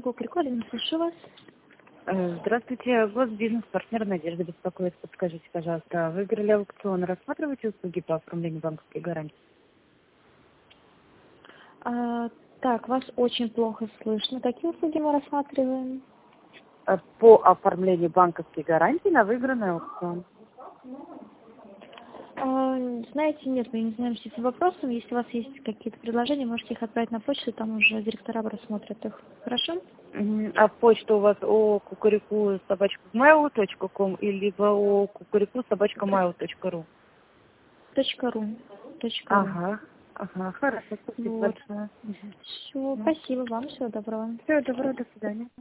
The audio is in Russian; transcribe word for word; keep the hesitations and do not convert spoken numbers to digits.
компания Кукрик, Алина, слушаю вас. Э, Здравствуйте, госбизнес-партнер Надежда беспокоит. Подскажите, пожалуйста, выиграли аукцион, рассматриваете услуги по оформлению банковской гарантии? А, так, вас очень плохо слышно. Какие услуги мы рассматриваем? Э, По оформлению банковской гарантии на выигранный аукцион. А, знаете, нет, мы не занимаемся этим вопросом. Если у вас есть какие-то предложения, можете их отправить на почту, там уже директора рассмотрят их. Хорошо? Мгм. А почта у вас о кукурику собачка mail точка ком или либо о кукурику собачка mail точка ру? Точка ру. Точка ру. Ага, ага, хорошо, спасибо Вот. большое. Все, спасибо вам, всего доброго. Всего доброго, до свидания.